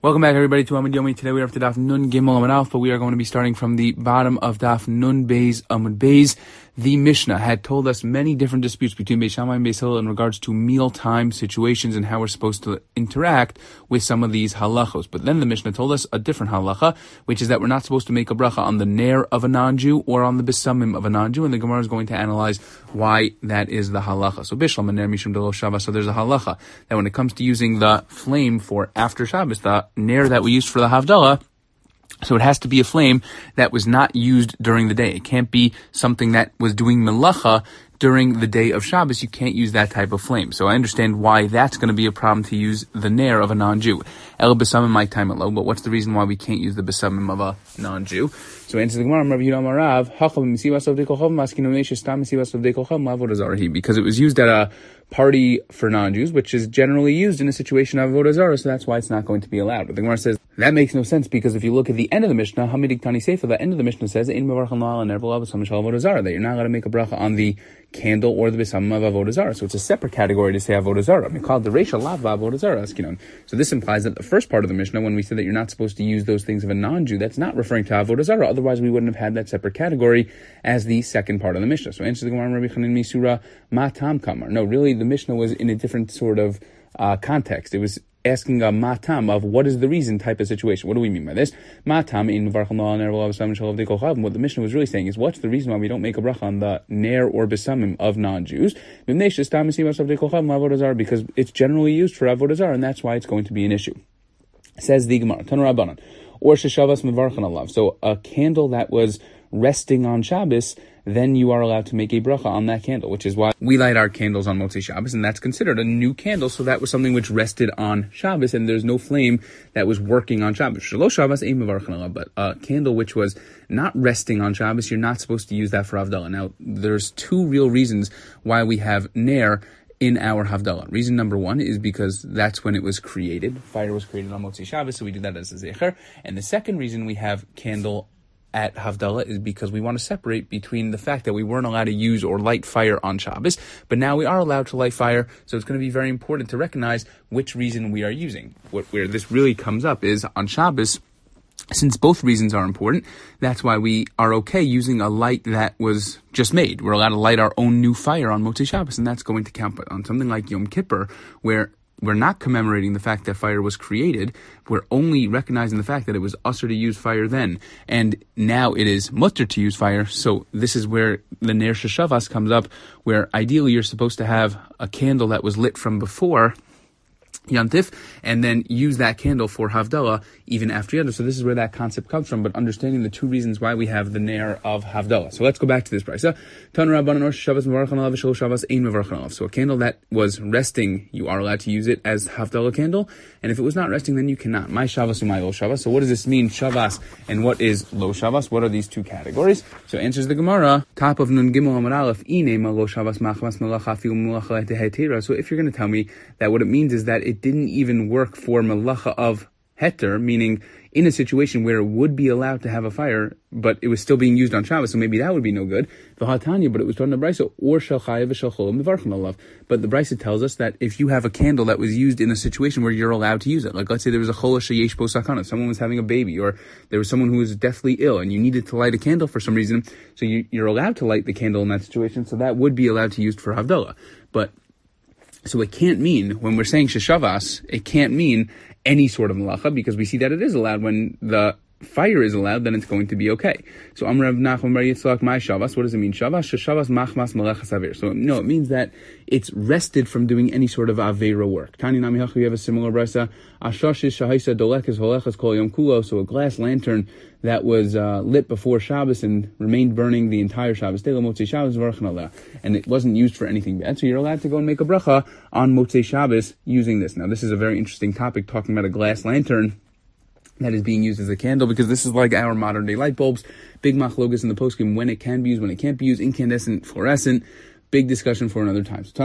Welcome back, everybody, to Amud Yomi. Today we are up to Daf Nun Gimel Amud Aleph, but we are going to be starting from the bottom of Daf Nun Beis Amud Beis. The Mishnah had told us many different disputes between Beis Shammai and Beis Hillel in regards to mealtime situations and how we're supposed to interact with some of these halachos. But then the Mishnah told us a different halacha, which is that we're not supposed to make a bracha on the ner of a non-Jew or on the besamim of a non-Jew, and the Gemara is going to analyze why that is the halacha. So Bishlam and ner mishum delo Shabbos. So there's a halacha that when it comes to using the flame for after Shabbos, the ner that we used for the Havdalah, so it has to be a flame that was not used during the day. It can't be something that was doing melacha during the day of Shabbos. You can't use that type of flame. So I understand why that's going to be a problem to use the ner of a non-Jew. El besamim my time alone, but what's the reason why we can't use the besamim of a non-Jew? So answers the Gemara, Rabbi Yehuda Amarav, because it was used at a party for non-Jews, which is generally used in a situation of avodah zarah, so that's why it's not going to be allowed. But the Gemara says that makes no sense, because if you look at the end of the Mishnah, Hamidik Tani Sefer, the end of the Mishnah says that you're not allowed to make a bracha on the candle or the besamim of avodah zarah. So it's a separate category to say avodah zarah. Called the reisha lav avodah zarah. So this implies that the first part of the Mishnah, when we said that you're not supposed to use those things of a non-Jew, that's not referring to avodah zarah. Otherwise, we wouldn't have had that separate category as the second part of the Mishnah. So answer the Gemara, Rabbi Chanan Misura ma tam kamar. No, really, the Mishnah was in a different sort of context. It was asking a matam of what is the reason type of situation. What do we mean by this? Matam in what the Mishnah was really saying is, what's the reason why we don't make a bracha on the ner or besamim of non-Jews? Because it's generally used for avodah zarah, and that's why it's going to be an issue. Says the Gemara, Tanu Rabbanan, or sheshavas mevarchan alav. So a candle that was resting on Shabbos, then you are allowed to make a bracha on that candle, which is why we light our candles on Motzei Shabbos, and that's considered a new candle. So that was something which rested on Shabbos, and there's no flame that was working on Shabbos. Shelo Shabbos ein mevarchan alav, but a candle which was not resting on Shabbos, you're not supposed to use that for Havdalah. Now, there's two real reasons why we have ner in our Havdalah. Reason number one is because that's when it was created. Fire was created on Motzei Shabbos, so we do that as a zecher. And the second reason we have candle at Havdalah is because we want to separate between the fact that we weren't allowed to use or light fire on Shabbos, but now we are allowed to light fire, so it's going to be very important to recognize which reason we are using. Where this really comes up is on Shabbos, since both reasons are important, that's why we are okay using a light that was just made. We're allowed to light our own new fire on Motzei Shabbos, and that's going to count. But on something like Yom Kippur, where we're not commemorating the fact that fire was created, we're only recognizing the fact that it was usher to use fire then, and now it is mutter to use fire. So this is where the ner sheshavas comes up, where ideally you're supposed to have a candle that was lit from before Yantif, and then use that candle for Havdalah even after Yantif. So this is where that concept comes from, but understanding the two reasons why we have the ner of Havdalah. So let's go back to this brisa. So a candle that was resting, you are allowed to use it as Havdalah candle, and if it was not resting, then you cannot. My Shavas and my Lo Shavas. So what does this mean, Shavas, and what is Lo Shavas? What are these two categories? So answers the Gemara, top of Nun Gimel Amud Aleph, Ine Lo Shavas Machmas Melacha Fil Melacha Tehetera. So if you're going to tell me that what it means is that it didn't even work for melacha of heter, meaning in a situation where it would be allowed to have a fire, but it was still being used on Shabbos, so maybe that would be no good. V'hatanya, but it was taught in the Brisa, or shel chayav v'shel cholim mevarchin alav. But the Brisa tells us that if you have a candle that was used in a situation where you're allowed to use it, like let's say there was a chol sheyesh bo sakana, someone was having a baby, or there was someone who was deathly ill, and you needed to light a candle for some reason, so you're allowed to light the candle in that situation, so that would be allowed to use for Havdalah. So it can't mean, when we're saying sheshavas, it can't mean any sort of melacha, because we see that it is allowed when the fire is allowed, then it's going to be okay. So Amrav Nachman Bar Yitzchak, my Shavas, what does it mean? Shavas, Shavas machmas melechas avir. So no, it means that it's rested from doing any sort of avera work. Tani Nami Hachu, we have a similar brisa. Ashashish shahaisa dolekes holechas kol yom kulo. So a glass lantern that was lit before Shabbos and remained burning the entire Shabbos. And it wasn't used for anything bad. So you're allowed to go and make a bracha on Motzei Shabbos using this. Now this is a very interesting topic, talking about a glass lantern that is being used as a candle, because this is like our modern day light bulbs. Big machlogas in the poskim, when it can be used, when it can't be used, incandescent, fluorescent. Big discussion for another time. So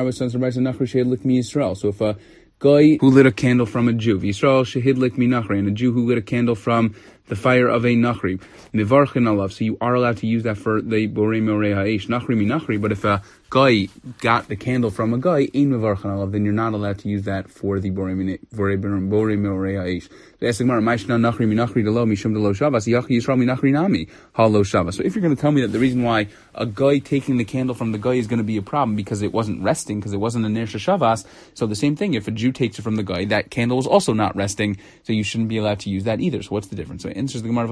if a guy who lit a candle from a Jew, Yisrael shehidlik minachre, and a Jew who lit a candle from the fire of a nachri, mivarchin alav. So you are allowed to use that for the borei morei ha'esh, nachri mi nachri. But if a guy got the candle from a guy, ein mivarchin alav, then you're not allowed to use that for the borei morei ha'esh. So ask the Gemara, ma'ishna nachri mi nachri delo mishum delo shavas yachi yisrael mi nachri nami halo shavas. So if you're going to tell me that the reason why a guy taking the candle from the guy is going to be a problem because it wasn't resting, because it wasn't a ner shavas, so the same thing, if a Jew takes it from the guy, that candle is also not resting, so you shouldn't be allowed to use that either. So what's the difference? So it answers the Gemara,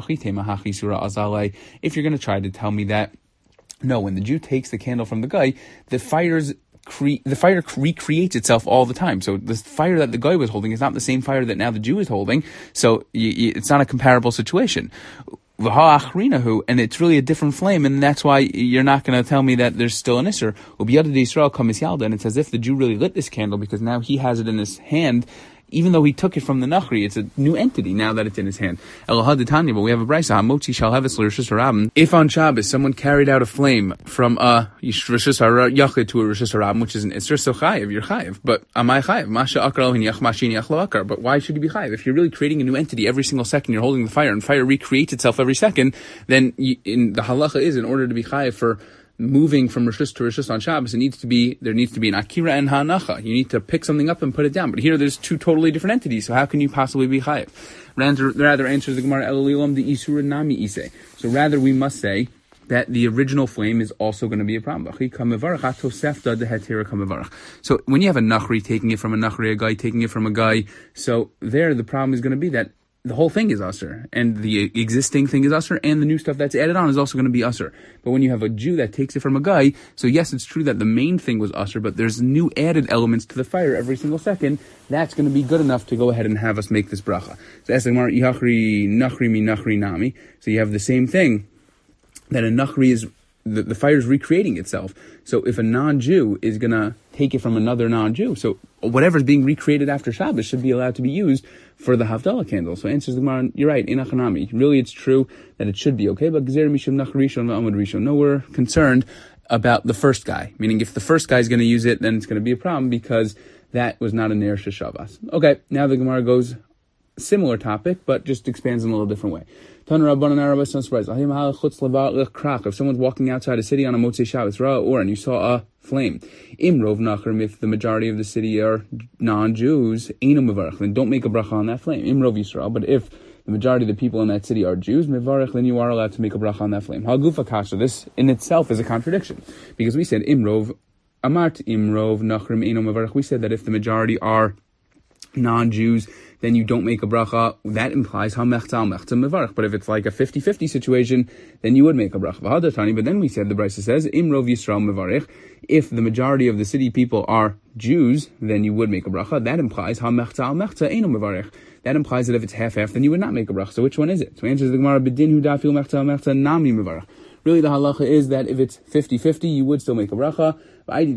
if you're going to try to tell me that, no, when the Jew takes the candle from the guy, the fire recreates itself all the time. So the fire that the guy was holding is not the same fire that now the Jew is holding, so it's not a comparable situation. And it's really a different flame, and that's why you're not going to tell me that there's still an Isser. And it's as if the Jew really lit this candle, because now he has it in his hand, even though he took it from the Nachri. It's a new entity now that it's in his hand. But we have a braysa. If on Shabbos someone carried out a flame from a Rishus Yachid to a Rishus Harabim, which is an Isser, so chayiv, you're chayiv. But am I chayiv? But why should you be chayiv? If you're really creating a new entity every single second, you're holding the fire, and fire recreates itself every second, then in the halacha is, in order to be chayiv for moving from Rishus to Rishus on Shabbos, there needs to be an Akira and Hanacha. You need to pick something up and put it down. But here there's two totally different entities, so how can you possibly be chayiv? Rather answers the Gemara, Elolilam the Isura Nami Ise. So rather we must say that the original flame is also going to be a problem. So when you have a Nachri taking it from a Nachri, a guy taking it from a guy, so there the problem is going to be that the whole thing is usher, and the existing thing is usher, and the new stuff that's added on is also going to be usher. But when you have a Jew that takes it from a guy, so yes, it's true that the main thing was usher, but there's new added elements to the fire every single second. That's going to be good enough to go ahead and have us make this bracha. So nachri mi nachri nami. So you have the same thing, that a nachri is, the fire is recreating itself. So if a non-Jew is going to take it from another non-Jew, so whatever's being recreated after Shabbos should be allowed to be used for the Havdalah candle. So answers the Gemara, you're right, inachanami. Really, it's true that it should be okay, but gzer mishum nach rishon v'amud rishon. No, we're concerned about the first guy. Meaning, if the first guy is going to use it, then it's going to be a problem, because that was not a ner shavas. Okay, now the Gemara goes similar topic, but just expands in a little different way. If someone's walking outside a city on a Motzei Shabbos, and you saw a flame, if the majority of the city are non-Jews, then don't make a bracha on that flame. But if the majority of the people in that city are Jews, then you are allowed to make a bracha on that flame. This in itself is a contradiction, because we said we said that if the majority are non-Jews, then you don't make a bracha. That implies ha-mechta al-mechta mevarach. But if it's like a 50-50 situation, then you would make a bracha. But then we said, the Brisa says, Imrov Yisrael mevarich. If the majority of the city people are Jews, then you would make a bracha. That implies ha-mechta al-mechta eino mevarich. That implies that if it's half-half, then you would not make a bracha. So which one is it? So answers the Gemara, B'din hu dafil mechta al-mechta nami mevarach. Really, the halacha is that if it's 50-50, you would still make a bracha. And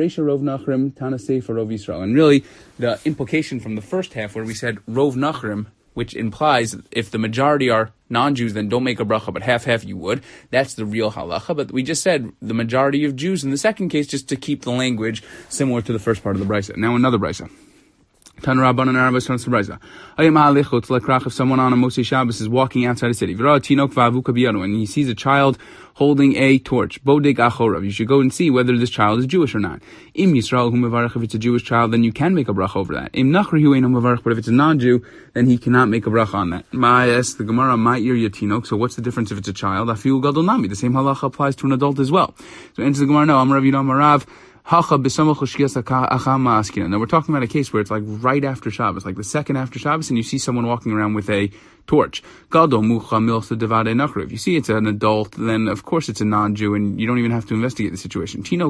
really, the implication from the first half, where we said Rov Nachrim, which implies if the majority are non-Jews, then don't make a bracha, but half-half you would. That's the real halacha. But we just said the majority of Jews in the second case, just to keep the language similar to the first part of the brisa. Now another brisa. If someone on a Motzei Shabbos is walking outside a city, and he sees a child holding a torch, you should go and see whether this child is Jewish or not. If it's a Jewish child, then you can make a bracha over that. But if it's a non-Jew, then he cannot make a bracha on that. The Gemara, so what's the difference if it's a child? The same halacha applies to an adult as well. So answer the Gemara, no, Amarav. Now we're talking about a case where it's like right after Shabbos, like the second after Shabbos, and you see someone walking around with a torch. If you see it's an adult, then of course it's a non-Jew, and you don't even have to investigate the situation. No,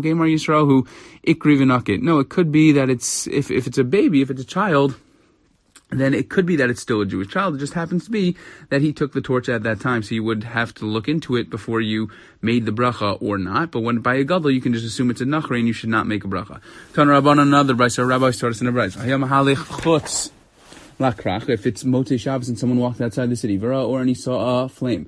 it could be that it's, if it's a baby, if it's a child, then it could be that it's still a Jewish child. It just happens to be that he took the torch at that time, so you would have to look into it before you made the bracha or not. But when by a gadol, you can just assume it's a nachri and you should not make a bracha. Tan Rabban, another brayso. Rabbi starts in a brayso. If it's Motzei Shabbos and someone walked outside the city, and he saw a flame.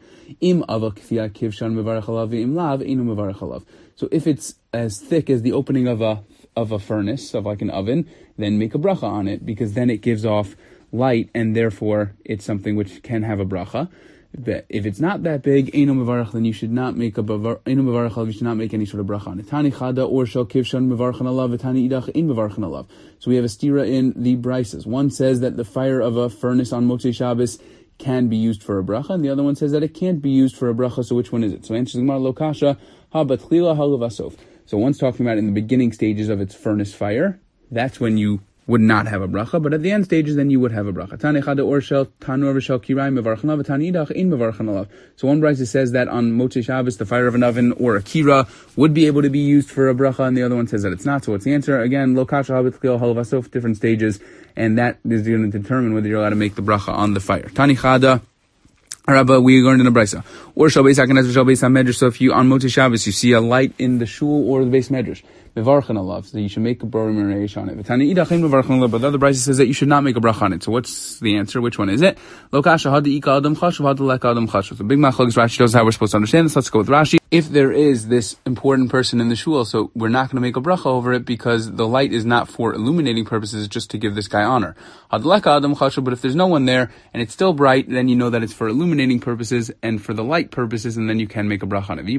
So if it's as thick as the opening of a furnace, of like an oven, then make a bracha on it, because then it gives off light, and therefore it's something which can have a bracha. But if it's not that big, Eino Mevarach, then you should not make Eino Mevarach, you should not make any sort of bracha on it. Tani Chada or Shel Kivshan Mevarchan Alav, Tani Idach in Mevarchan Alav. So we have a stira in the brises. One says that the fire of a furnace on Motzei Shabbos can be used for a bracha, and the other one says that it can't be used for a bracha. So which one is it? So answers Gemara Lo Kasha Ha Batchila Ha Levasof. So one's talking about in the beginning stages of its furnace fire. That's when you would not have a bracha, but at the end stages, then you would have a bracha. Tani Chada or Shel Tanur V'Shel Kirai Mevarchan Alav, Tani Idach in Mevarchan Alav. So one brisa says that on Motzei Shabbos, the fire of an oven or a kira would be able to be used for a bracha, and the other one says that it's not. So what's the answer? Again, Lo Kasha Ha Batchila Ha Levasof, different stages, and that is going to determine whether you're allowed to make the bracha on the fire. Tani Chada. Rabba, we learned in a brisa. Or Shal Beis HaKnesses, Shal Beis HaMedrash. So if you, on Motzei Shabbos, you see a light in the shul or the Beis Medrash, Mevarchan Alav, so you should make a Borim Reish on it. V'tani Idachin Mevarchan Alav, but the other brisa says that you should not make a bracha on it. So what's the answer? Which one is it? Lo Kasha Hadi Ika Adam Chashuv, Hadi Leka Adam Chashuv. So Big Machlokes Rashi shows how we're supposed to understand this. Let's go with Rashi. If there is this important person in the shul, so we're not going to make a bracha over it because the light is not for illuminating purposes, just to give this guy honor. Hadi Leka Adam Chashuv, but if there's no one there and it's still bright, then you know that it's for illuminating purposes and for the light purposes, and then you can make a bracha on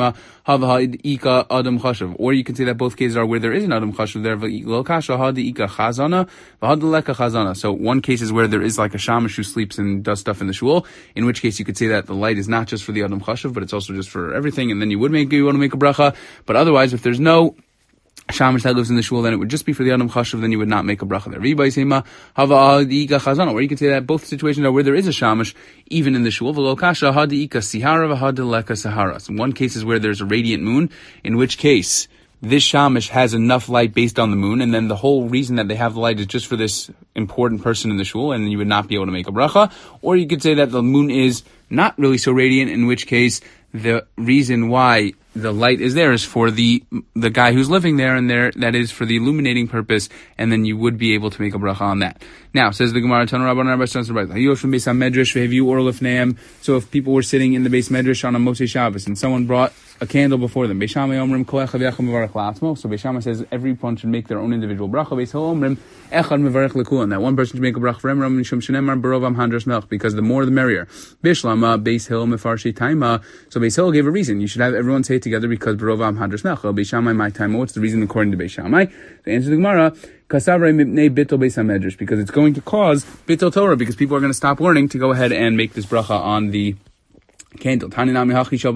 it. Or you can say that both cases are where there is an adam chashuv there. So one case is where there is like a shamash who sleeps and does stuff in the shul, in which case you could say that the light is not just for the adam chashuv, but it's also just for everything, and then you want to make a bracha. But otherwise, if there's no shamash that lives in the shul, then it would just be for the adam chashuv, then you would not make a bracha there. Or you could say that both situations are where there is a shamash, even in the shul. So one case is where there's a radiant moon, in which case this shamash has enough light based on the moon, and then the whole reason that they have the light is just for this important person in the shul, and then you would not be able to make a bracha. Or you could say that the moon is not really so radiant, in which case the reason why the light is there is for the guy who's living there, and there that is for the illuminating purpose, and then you would be able to make a bracha on that. Now, says the Gemara, so if people were sitting in the Beis Medrash on a Motzei Shabbos, and someone brought a candle before them, so Beis Shammai says everyone should make their own individual bracha. That one person should make a bracha for him, because the more the merrier. So Beis Hillel gave a reason. You should have everyone say it together because Barovam Hadras Melch. Beis Shammai, my time. What's the reason according to Beis Shammai? The answer to the Gemara, because it's going to cause Bittul Torah, because people are going to stop learning to go ahead and make this bracha on the candle. Another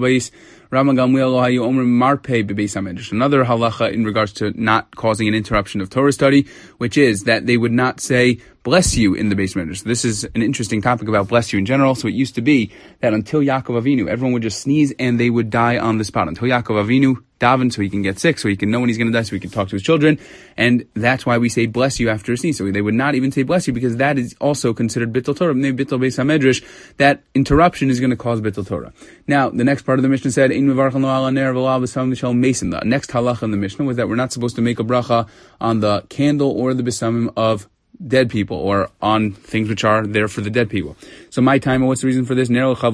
halacha in regards to not causing an interruption of Torah study, which is that they would not say bless you in the Beis Medrash. So this is an interesting topic about bless you in general. So it used to be that until Yaakov Avinu, everyone would just sneeze and they would die on the spot. Until Yaakov Avinu daven, so he can get sick, so he can know when he's going to die, so he can talk to his children. And that's why we say bless you after a sneeze. So they would not even say bless you, because that is also considered Bittul Torah. Bittul Beis HaMedrash, that interruption is going to cause Bittul Torah. Now, the next part of the Mishnah said, the next halacha in the Mishnah was that we're not supposed to make a bracha on the candle or the besamim of dead people, or on things which are there for the dead people. So my time, what's the reason for this?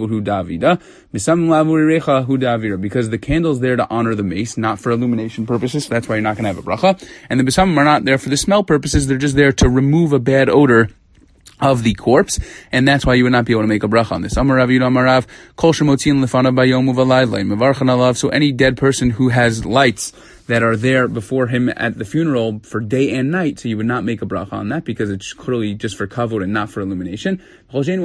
Because the candle's there to honor the mace, not for illumination purposes, so that's why you're not going to have a bracha. And the besamim are not there for the smell purposes, they're just there to remove a bad odor of the corpse, and that's why you would not be able to make a bracha on this. So any dead person who has lights that are there before him at the funeral for day and night, so you would not make a bracha on that, because it's clearly just for kavod and not for illumination. But if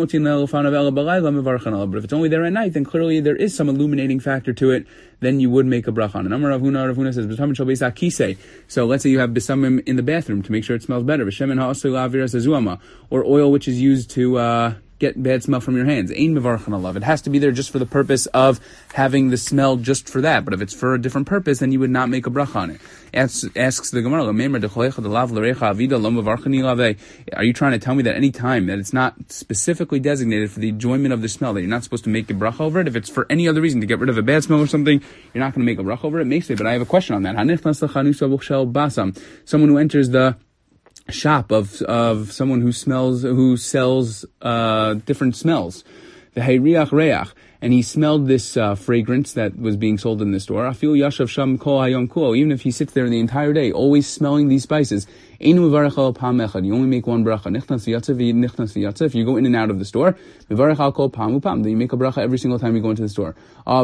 it's only there at night, then clearly there is some illuminating factor to it, then you would make a bracha on it. Rav Huna says, so let's say you have besamim in the bathroom to make sure it smells better, or oil which is used to get bad smell from your hands. It has to be there just for the purpose of having the smell just for that. But if it's for a different purpose, then you would not make a bracha on it. Asks the Gemara, are you trying to tell me that any time that it's not specifically designated for the enjoyment of the smell, that you're not supposed to make a bracha over it? If it's for any other reason, to get rid of a bad smell or something, you're not going to make a bracha over it? Makes it. But I have a question on that. Someone who enters the shop of someone who sells different smells. the hayriach reach, and he smelled this fragrance that was being sold in the store. Afil yashav sham kol hayom kulo, even if he sits there the entire day, always smelling these spices. You only make one bracha. If you go in and out of the store, then you make a bracha every single time you go into the store.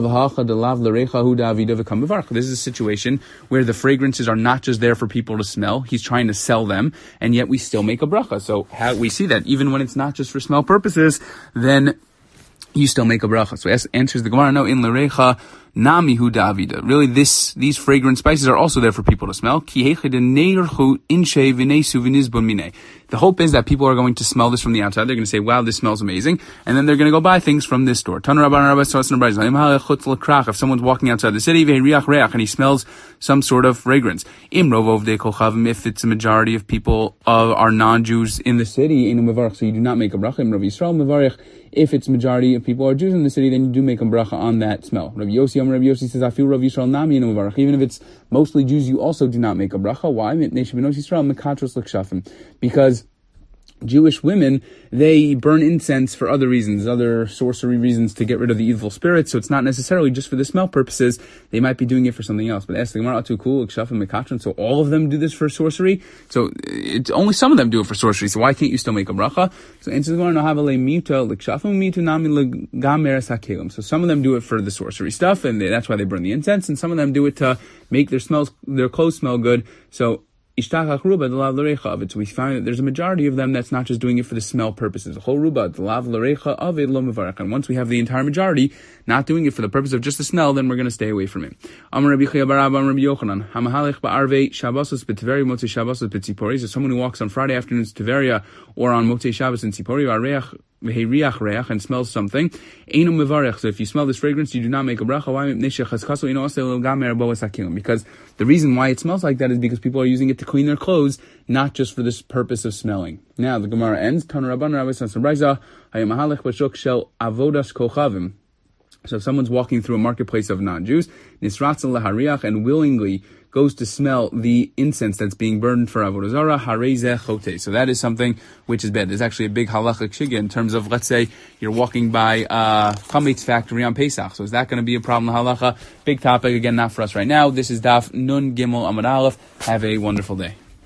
This is a situation where the fragrances are not just there for people to smell. He's trying to sell them, and yet we still make a bracha. So how we see that even when it's not just for smell purposes, then you still make a bracha. So answers the Gemara, no, in l'recha nami hu davida. Really, these fragrant spices are also there for people to smell. The hope is that people are going to smell this from the outside. They're going to say, wow, this smells amazing. And then they're going to go buy things from this store. If someone's walking outside the city, and he smells some sort of fragrance. If it's a majority of people are non-Jews in the city, so you do not make a bracha. If it's majority of people are Jews in the city, then you do make a bracha on that smell. Rabbi Yossi says, I feel Rabbi Yisrael nami even if it's mostly Jews, you also do not make a bracha. Why? Because Jewish women, they burn incense for other reasons, other sorcery reasons to get rid of the evil spirits. So it's not necessarily just for the smell purposes. They might be doing it for something else. But ask the Gemara, so all of them do this for sorcery? So it's only some of them do it for sorcery. So why can't you still make a bracha? So answer the Gemara, so some of them do it for the sorcery stuff, and that's why they burn the incense. And some of them do it to make their clothes smell good. So we find that there's a majority of them that's not just doing it for the smell purposes. And once we have the entire majority not doing it for the purpose of just the smell, then we're going to stay away from it. So someone who walks on Friday afternoons to Tveria or on Motzei Shabbos in Tzipori, and smells something. So if you smell this fragrance, you do not make a bracha. Because the reason why it smells like that is because people are using it to clean their clothes, not just for this purpose of smelling. Now the Gemara ends. So if someone's walking through a marketplace of non-Jews, and willingly goes to smell the incense that's being burned for Avodah Zarah, harei chote. So that is something which is bad. There's actually a big halachic shigya in terms of, let's say, you're walking by a chametz factory on Pesach. So is that going to be a problem, halacha? Big topic, again, not for us right now. This is Daf Nun Gimel Amud Aleph. Have a wonderful day.